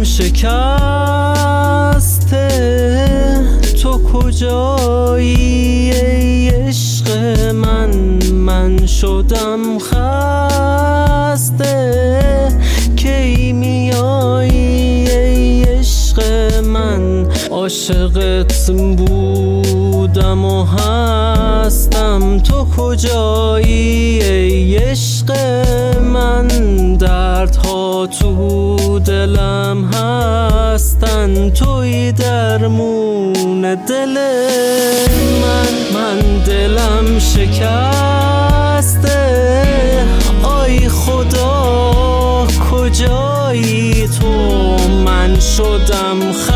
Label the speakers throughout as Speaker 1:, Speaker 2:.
Speaker 1: دلم شکسته، تو کجایی ای عشق من شدم خسته، کی میایی ای عشق من، عاشقت بودم و هستم، تو کجایی ای عشق من، دردها تو دلم هستن، توی درمون دل من دلم شکسته، آی خدا کجایی تو، من شدم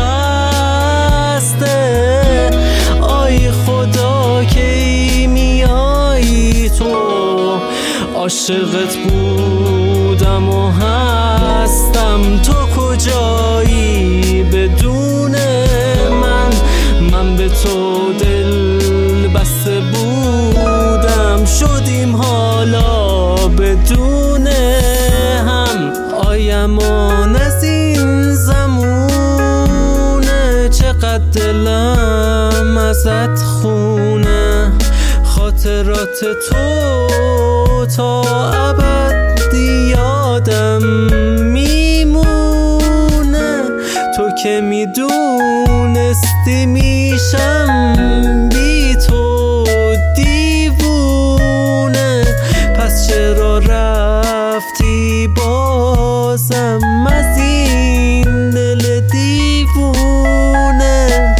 Speaker 1: خسته، آی خدا کی میایی تو، عاشقت بودم و هستم، تو کجایی بدون من به تو دل بسته بودم، شدیم حالا بدون هم، آیمان از این زمونه، چقدر دلم ازت خونه، خاطرات تو تا ابد یادم میمونه، تو که میدونستی میشم بی تو دیوونه، پس چرا رفتی بازم از این دل دیوونه.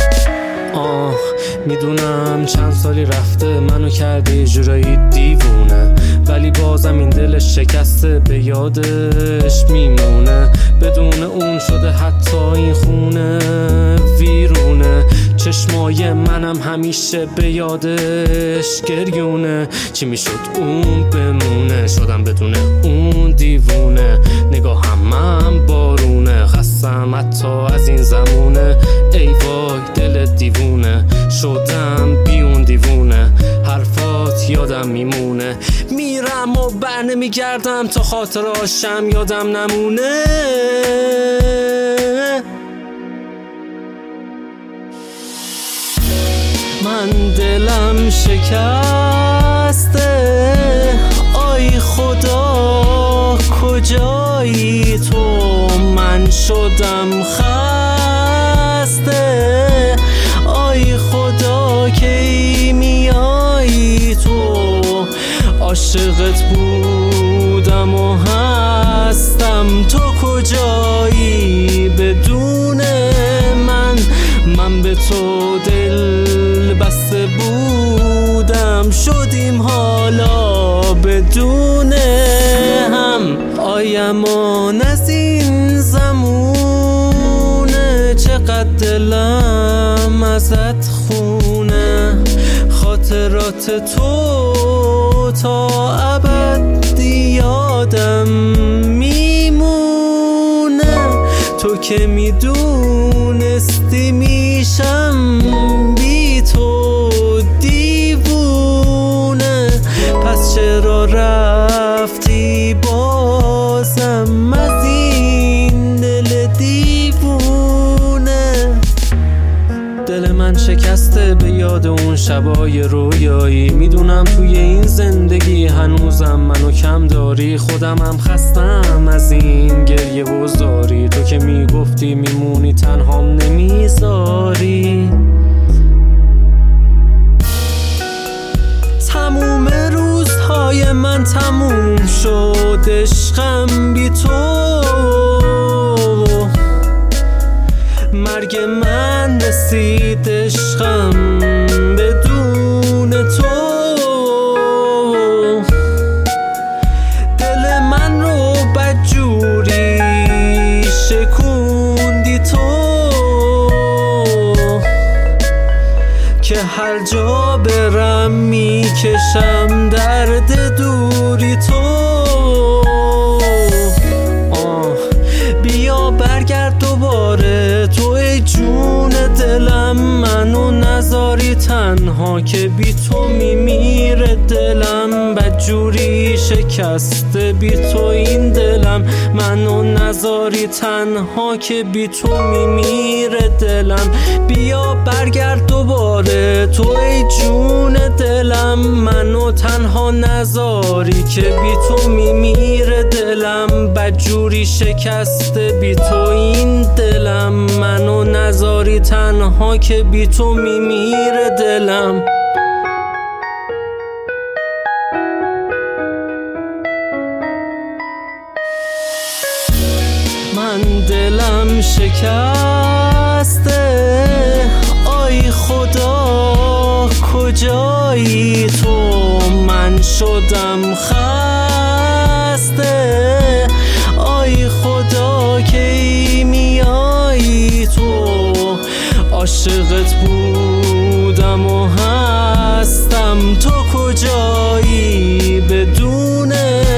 Speaker 1: میدونم چند سالی رفته منو کرده یه جورایی دیوونه، ولی بازم این دلش شکسته به یادش میمونه، بدون اون شده حتی این خونه ویرونه، چشمای منم همیشه به یادش گریونه، چی میشد اون بمونه، شدم بدون اون دیوونه، نگاهم من بارونه، خستم حتی از این زمونه، ای وای دل دیوونه، شدم بیون دیوونه، حرفات یادم میمونه، میرم و بر نمیگردم تا خاطراشم یادم نمونه. من دلم شکسته، آی خدا کجایی تو، من شدم خسته، آی خدا کی میایی تو، عاشقت بودم و هستم، تو کجایی بدون من به تو دل بسته بودم، شدیم حالا بدون هم، آیمان از این زمونه، چقدر دلم ازت خونه، خاطرات تو تا ابد یادم میمونه، تو که میدونستی میشم بی تو دیوونه، پس چرا رفتی بازم از این دل دیوونه. دل من شکسته به یاد اون شبای رویایی، میدونم توی این زندگی هنوزم منو کم داری، خودمم خستم از این گریه و زاری، تو که میگفتی میمونی تنهام نمیذاری، تموم روزهای من تموم شد، عشقم بی تو، مرگ من رسید، عشقم بدون تو، دل من رو بدجوری شکوندی تو، که هر جا برم میکشم درد دوری تو، بیا برگرد دوباره تو ای جون دلم، منو نذاری تنها که بی تو میمیره دلم. بدجوری شکسته بی تو این دلم، منو نذاری تنها که بی تو میمیره دلم. بیا برگرد دوباره تو ای جون دلم، منو تنها نذاری که بی تو میمیره دلم. بدجوری شکسته بی تو این دلم، منو نذاری تنها که بی تو میمیره دلم. من دلم شکسته، آی خدا کجایی تو؟ من شدم خسته، آی خدا کی میایی تو؟ عاشقت بودم و هستم، تو کجایی بدون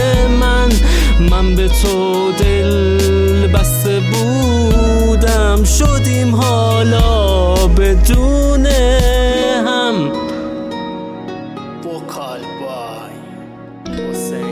Speaker 1: من به تو دل بسته بودم، شدیم حالا بدون هم. وکال بای حسین